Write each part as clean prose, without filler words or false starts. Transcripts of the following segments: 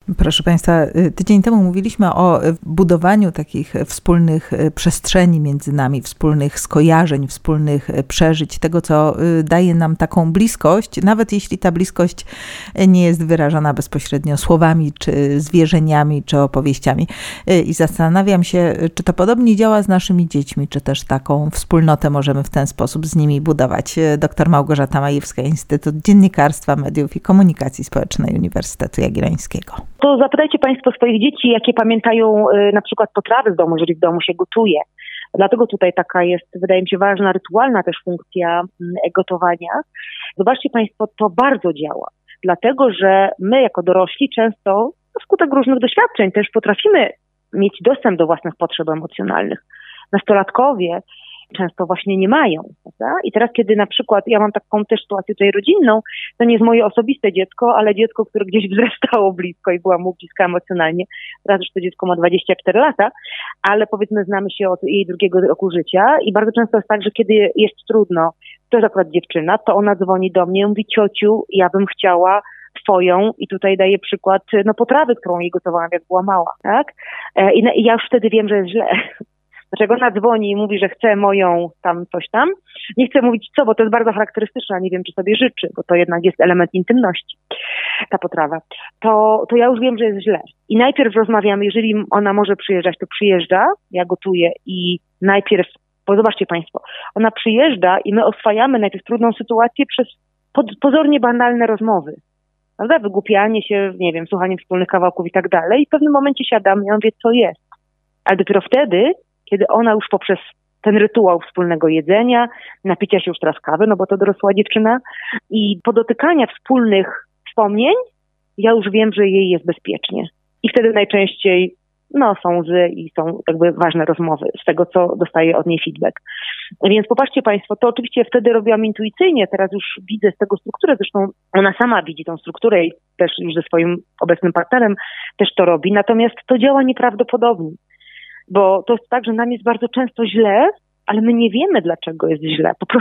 Proszę Państwa, tydzień temu mówiliśmy o budowaniu takich wspólnych przestrzeni między nami, wspólnych skojarzeń, wspólnych przeżyć, tego, co daje nam taką bliskość, nawet jeśli ta bliskość nie jest wyrażana bezpośrednio słowami, czy zwierzeniami, czy opowieściami. I zastanawiam się, czy to podobnie działa z naszymi dziećmi, czy też taką wspólnotę możemy w ten sposób z nimi budować. Dr Małgorzata Majewska, Instytut Dziennikarstwa, Mediów i Komunikacji Społecznej Uniwersytetu Jagiellońskiego. To zapytajcie Państwo swoich dzieci, jakie pamiętają na przykład potrawy w domu, jeżeli w domu się gotuje. Dlatego tutaj taka jest, wydaje mi się, ważna, rytualna też funkcja gotowania. Zobaczcie Państwo, to bardzo działa. Dlatego, że my jako dorośli często wskutek różnych doświadczeń też potrafimy mieć dostęp do własnych potrzeb emocjonalnych. Nastolatkowie często właśnie nie mają, prawda? I teraz, kiedy na przykład, ja mam taką też sytuację tutaj rodzinną, to nie jest moje osobiste dziecko, ale dziecko, które gdzieś wzrastało blisko i była mu bliska emocjonalnie. Teraz już to dziecko ma 24 lata, ale powiedzmy znamy się od jej drugiego roku życia i bardzo często jest tak, że kiedy jest trudno, to jest akurat dziewczyna, to ona dzwoni do mnie i mówi: ciociu, ja bym chciała twoją, i tutaj daję przykład, potrawy, którą jej gotowałam, jak była mała, tak? I ja już wtedy wiem, że jest źle. Dlaczego ona dzwoni i mówi, że chce moją tam coś tam. Nie chcę mówić co, bo to jest bardzo charakterystyczne, nie wiem, czy sobie życzy, bo to jednak jest element intymności, ta potrawa. To ja już wiem, że jest źle. I najpierw rozmawiamy, jeżeli ona może przyjeżdżać, to przyjeżdża, ja gotuję i najpierw, bo zobaczcie Państwo, ona przyjeżdża i my oswajamy najpierw trudną sytuację przez pozornie banalne rozmowy. Prawda? Wygłupianie się, nie wiem, słuchanie wspólnych kawałków i tak dalej. I w pewnym momencie siadam i ja mówię, co jest. Ale dopiero wtedy, kiedy ona już poprzez ten rytuał wspólnego jedzenia, napicia się już teraz kawy, no bo to dorosła dziewczyna, i podotykania wspólnych wspomnień, ja już wiem, że jej jest bezpiecznie. I wtedy najczęściej są łzy i są jakby ważne rozmowy z tego, co dostaję od niej feedback. Więc popatrzcie Państwo, to oczywiście wtedy robiłam intuicyjnie, teraz już widzę z tego strukturę, zresztą ona sama widzi tą strukturę i też już ze swoim obecnym partnerem też to robi, natomiast to działa nieprawdopodobnie. Bo to jest tak, że nam jest bardzo często źle, ale my nie wiemy, dlaczego jest źle. Po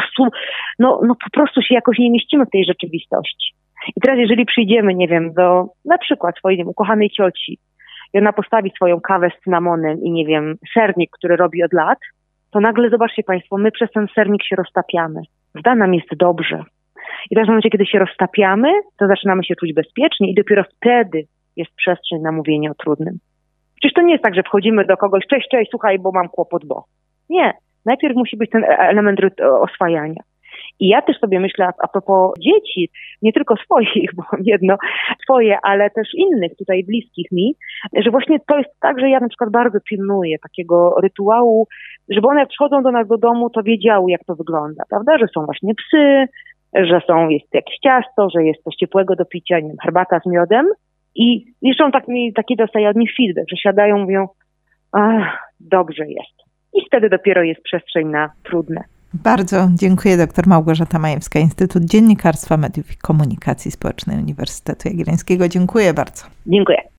prostu się jakoś nie mieścimy w tej rzeczywistości. I teraz jeżeli przyjdziemy, nie wiem, do na przykład swojej ukochanej cioci i ona postawi swoją kawę z cynamonem i nie wiem, sernik, który robi od lat, to nagle zobaczcie Państwo, my przez ten sernik się roztapiamy. Zda nam jest dobrze. I teraz w momencie, kiedy się roztapiamy, to zaczynamy się czuć bezpiecznie i dopiero wtedy jest przestrzeń na mówienie o trudnym. Przecież to nie jest tak, że wchodzimy do kogoś, cześć, słuchaj, bo mam kłopot, bo. Nie. Najpierw musi być ten element oswajania. I ja też sobie myślę, a propos dzieci, nie tylko swoich, bo jedno swoje, ale też innych tutaj bliskich mi, że właśnie to jest tak, że ja na przykład bardzo pilnuję takiego rytuału, żeby one jak przychodzą do nas do domu, to wiedziały, jak to wygląda, prawda? Że są właśnie psy, że jest jakieś ciasto, że jest coś ciepłego do picia, nie wiem, herbata z miodem. I zresztą taki dostaję od nich feedback, że siadają, mówią, dobrze jest. I wtedy dopiero jest przestrzeń na trudne. Bardzo dziękuję. Dr Małgorzata Majewska, Instytut Dziennikarstwa, Mediów i Komunikacji Społecznej Uniwersytetu Jagiellońskiego. Dziękuję bardzo. Dziękuję.